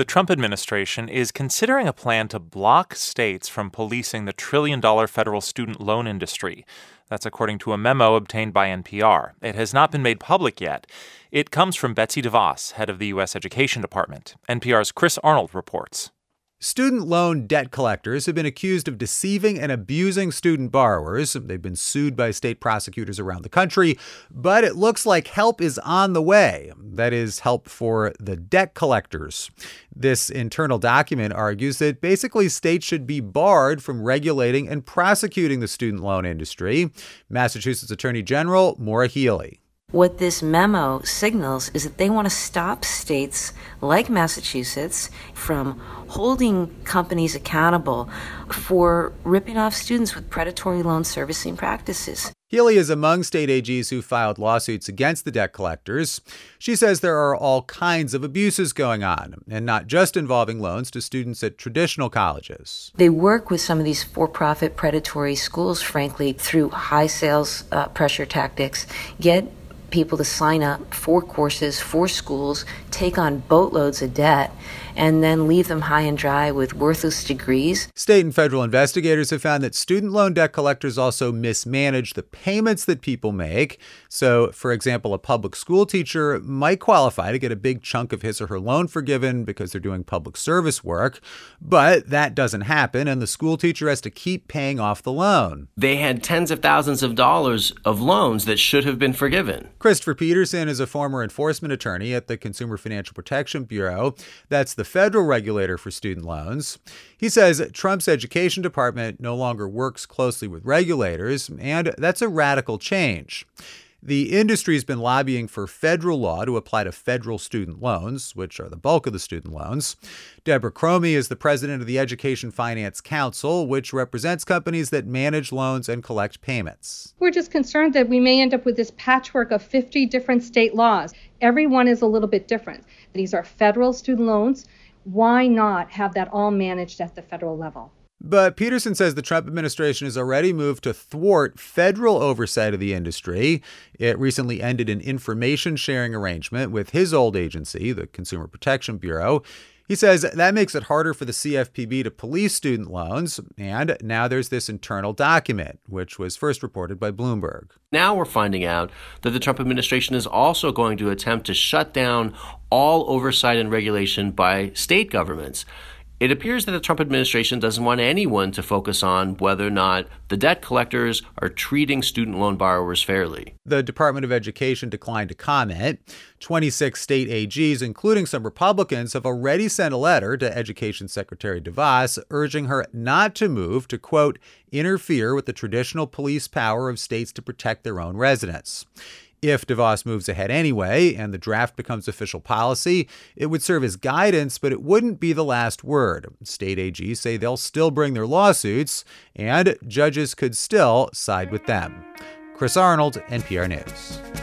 The Trump administration is considering a plan to block states from policing the trillion-dollar federal student loan industry. That's according to a memo obtained by NPR. It has not been made public yet. It comes from Betsy DeVos, head of the U.S. Education Department. NPR's Chris Arnold reports. Student loan debt collectors have been accused of deceiving and abusing student borrowers. They've been sued by state prosecutors around the country, but it looks like help is on the way. That is, help for the debt collectors. This internal document argues that basically states should be barred from regulating and prosecuting the student loan industry. Massachusetts Attorney General Maura Healey. What this memo signals is that they want to stop states like Massachusetts from holding companies accountable for ripping off students with predatory loan servicing practices. Healey is among state AGs who filed lawsuits against the debt collectors. She says there are all kinds of abuses going on, and not just involving loans to students at traditional colleges. They work with some of these for-profit predatory schools, frankly, through high sales pressure tactics, get people to sign up for courses, for schools, take on boatloads of debt, and then leave them high and dry with worthless degrees. State and federal investigators have found that student loan debt collectors also mismanage the payments that people make. So, for example, a public school teacher might qualify to get a big chunk of his or her loan forgiven because they're doing public service work, but that doesn't happen, and the school teacher has to keep paying off the loan. They had tens of thousands of dollars of loans that should have been forgiven. Christopher Peterson is a former enforcement attorney at the Consumer Financial Protection Bureau. That's the federal regulator for student loans. He says Trump's education department no longer works closely with regulators, and that's a radical change. The industry's been lobbying for federal law to apply to federal student loans, which are the bulk of the student loans. Deborah Cromie is the president of the Education Finance Council, which represents companies that manage loans and collect payments. We're just concerned that we may end up with this patchwork of 50 different state laws. Every one is a little bit different. These are federal student loans. Why not have that all managed at the federal level? But Peterson says the Trump administration has already moved to thwart federal oversight of the industry. It recently ended an information sharing arrangement with his old agency, the Consumer Protection Bureau. He says that makes it harder for the CFPB to police student loans. And now there's this internal document, which was first reported by Bloomberg. Now we're finding out that the Trump administration is also going to attempt to shut down all oversight and regulation by state governments. It appears that the Trump administration doesn't want anyone to focus on whether or not the debt collectors are treating student loan borrowers fairly. The Department of Education declined to comment. 26 state AGs, including some Republicans, have already sent a letter to Education Secretary DeVos urging her not to move to, quote, interfere with the traditional police power of states to protect their own residents. If DeVos moves ahead anyway and the draft becomes official policy, it would serve as guidance, but it wouldn't be the last word. State AGs say they'll still bring their lawsuits, and judges could still side with them. Chris Arnold, NPR News.